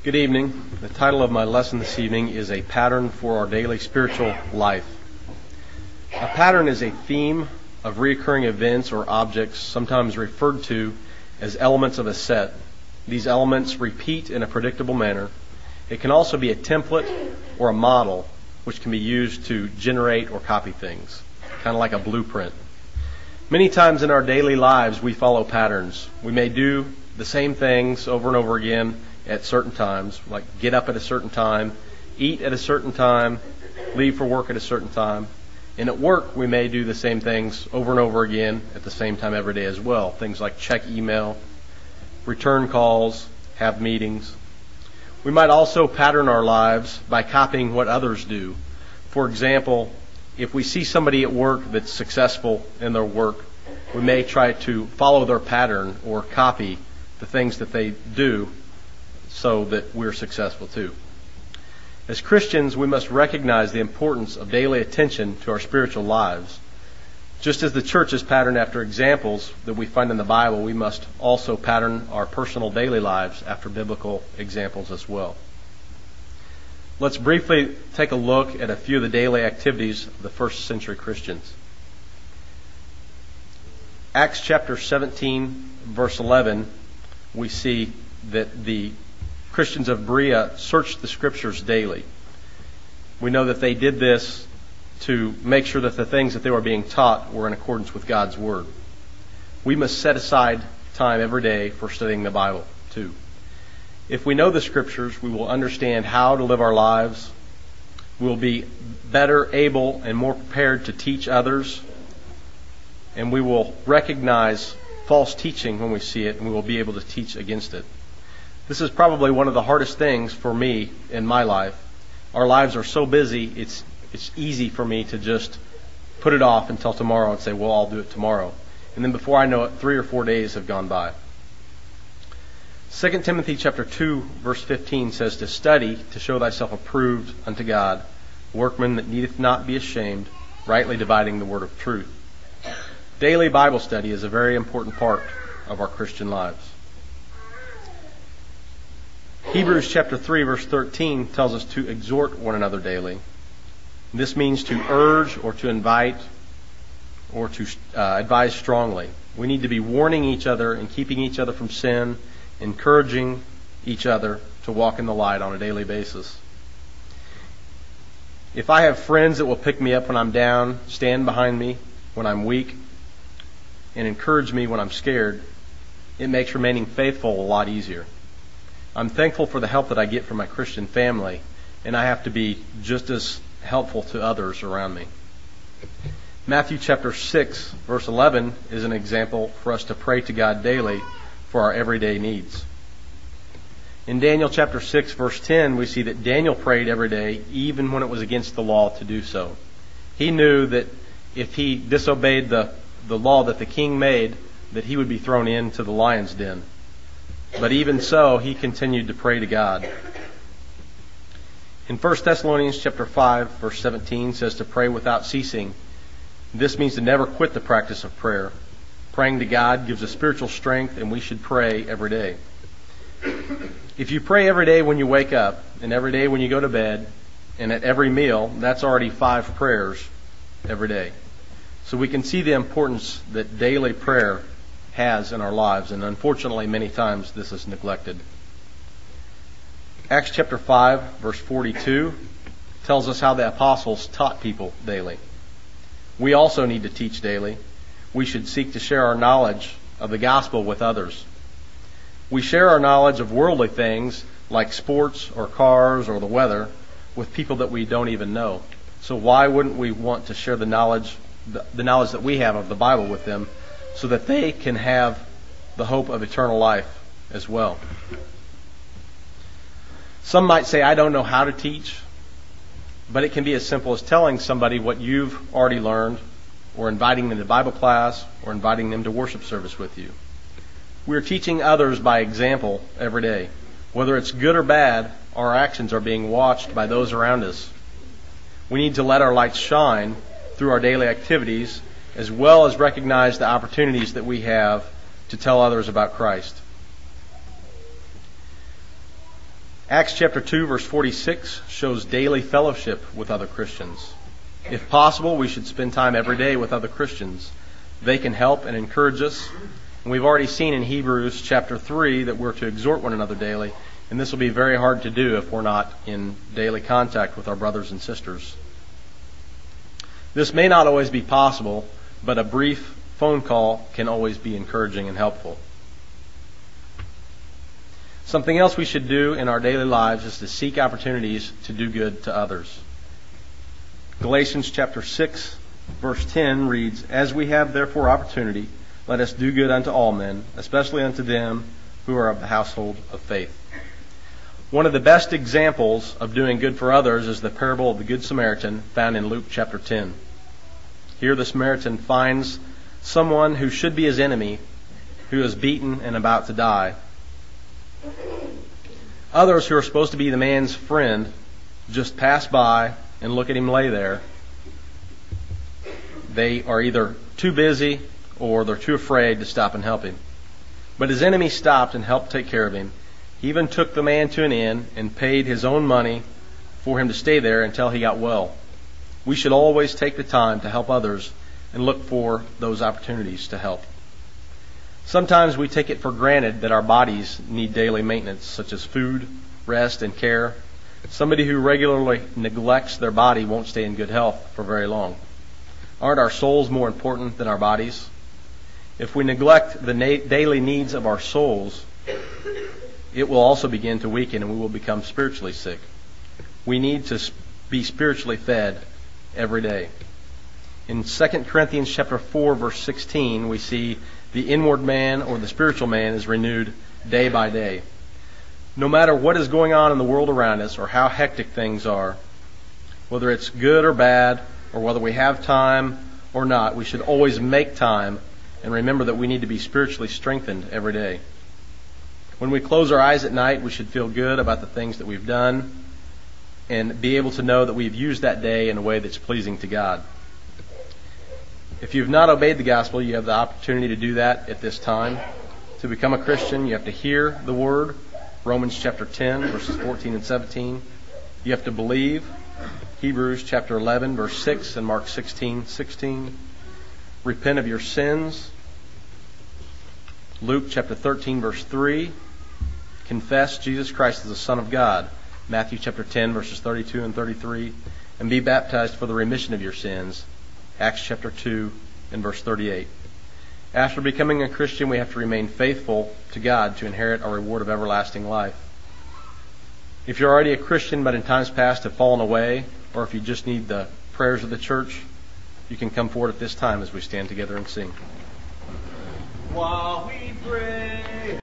Good evening. The title of my lesson this evening is A Pattern for Our Daily Spiritual Life. A pattern is a theme of recurring events or objects, sometimes referred to as elements of a set. These elements repeat in a predictable manner. It can also be a template or a model, which can be used to generate or copy things, kind of like a blueprint. Many times in our daily lives, we follow patterns. We may do the same things over and over again at certain times, like get up at a certain time, eat at a certain time, leave for work at a certain time. And at work, we may do the same things over and over again at the same time every day as well. Things like check email, return calls, have meetings. We might also pattern our lives by copying what others do. For example, if we see somebody at work that's successful in their work, we may try to follow their pattern or copy the things that they do so that we're successful too. As Christians, we must recognize the importance of daily attention to our spiritual lives. Just as the church is patterned after examples that we find in the Bible, we must also pattern our personal daily lives after biblical examples as well. Let's briefly take a look at a few of the daily activities of the first century Christians. Acts chapter 17, verse 11, we see that the Christians of Berea searched the Scriptures daily. We know that they did this to make sure that the things that they were being taught were in accordance with God's Word. We must set aside time every day for studying the Bible too. If we know the Scriptures, we will understand how to live our lives. We'll be better able and more prepared to teach others. And we will recognize false teaching when we see it, and we will be able to teach against it. This is probably one of the hardest things for me in my life. Our lives are so busy, it's easy for me to just put it off until tomorrow and say, well, I'll do it tomorrow. And then before I know it, 3 or 4 days have gone by. 2 Timothy chapter 2, verse 15 says, to study, to show thyself approved unto God, workman that needeth not be ashamed, rightly dividing the word of truth. Daily Bible study is a very important part of our Christian lives. Hebrews chapter 3, verse 13 tells us to exhort one another daily. This means to urge or to invite or to advise strongly. We need to be warning each other and keeping each other from sin, encouraging each other to walk in the light on a daily basis. If I have friends that will pick me up when I'm down, stand behind me when I'm weak, and encourage me when I'm scared, it makes remaining faithful a lot easier. I'm thankful for the help that I get from my Christian family, and I have to be just as helpful to others around me. Matthew chapter 6, verse 11 is an example for us to pray to God daily for our everyday needs. In Daniel chapter 6, verse 10, we see that Daniel prayed every day, even when it was against the law to do so. He knew that if he disobeyed the law that the king made, that he would be thrown into the lion's den. But even so, he continued to pray to God. In 1 Thessalonians chapter 5, verse 17 says to pray without ceasing. This means to never quit the practice of prayer. Praying to God gives us spiritual strength, and we should pray every day. If you pray every day when you wake up, and every day when you go to bed, and at every meal, that's already 5 prayers every day. So we can see the importance that daily prayer has in our lives, and unfortunately many times this is neglected. Acts chapter 5, verse 42 tells us how the apostles taught people daily. We also need to teach daily. We should seek to share our knowledge of the gospel with others. We share our knowledge of worldly things like sports or cars or the weather with people that we don't even know. So why wouldn't we want to share the knowledge that we have of the Bible with them, so that they can have the hope of eternal life as well? Some might say, I don't know how to teach, but it can be as simple as telling somebody what you've already learned, or inviting them to Bible class, or inviting them to worship service with you. We're teaching others by example every day. Whether it's good or bad, our actions are being watched by those around us. We need to let our lights shine through our daily activities, as well as recognize the opportunities that we have to tell others about Christ. Acts chapter 2 verse 46 shows daily fellowship with other Christians. If possible, we should spend time every day with other Christians. They can help and encourage us. And we've already seen in Hebrews chapter 3 that we're to exhort one another daily, and this will be very hard to do if we're not in daily contact with our brothers and sisters. This may not always be possible, but a brief phone call can always be encouraging and helpful. Something else we should do in our daily lives is to seek opportunities to do good to others. Galatians chapter 6, verse 10 reads, "As we have therefore opportunity, let us do good unto all men, especially unto them who are of the household of faith." One of the best examples of doing good for others is the parable of the Good Samaritan found in Luke chapter 10. Here the Samaritan finds someone who should be his enemy, who is beaten and about to die. Others who are supposed to be the man's friend just pass by and look at him lay there. They are either too busy or they're too afraid to stop and help him. But his enemy stopped and helped take care of him. He even took the man to an inn and paid his own money for him to stay there until he got well. We should always take the time to help others and look for those opportunities to help. Sometimes we take it for granted that our bodies need daily maintenance, such as food, rest, and care. Somebody who regularly neglects their body won't stay in good health for very long. Aren't our souls more important than our bodies? If we neglect the daily needs of our souls, it will also begin to weaken and we will become spiritually sick. We need to be spiritually fed every day. In 2 Corinthians chapter 4, verse 16, we see the inward man or the spiritual man is renewed day by day. No matter what is going on in the world around us or how hectic things are, whether it's good or bad, or whether we have time or not, we should always make time and remember that we need to be spiritually strengthened every day. When we close our eyes at night, we should feel good about the things that we've done and be able to know that we've used that day in a way that's pleasing to God. If you've not obeyed the gospel, you have the opportunity to do that at this time. To become a Christian, you have to hear the word, Romans chapter 10, verses 14 and 17. You have to believe, Hebrews chapter 11, verse 6, and Mark 16:16. Repent of your sins, Luke chapter 13, verse 3. Confess Jesus Christ as the Son of God, Matthew chapter 10, verses 32 and 33. And be baptized for the remission of your sins, Acts chapter 2 and verse 38. After becoming a Christian, we have to remain faithful to God to inherit our reward of everlasting life. If you're already a Christian but in times past have fallen away, or if you just need the prayers of the church, you can come forward at this time as we stand together and sing. While we pray.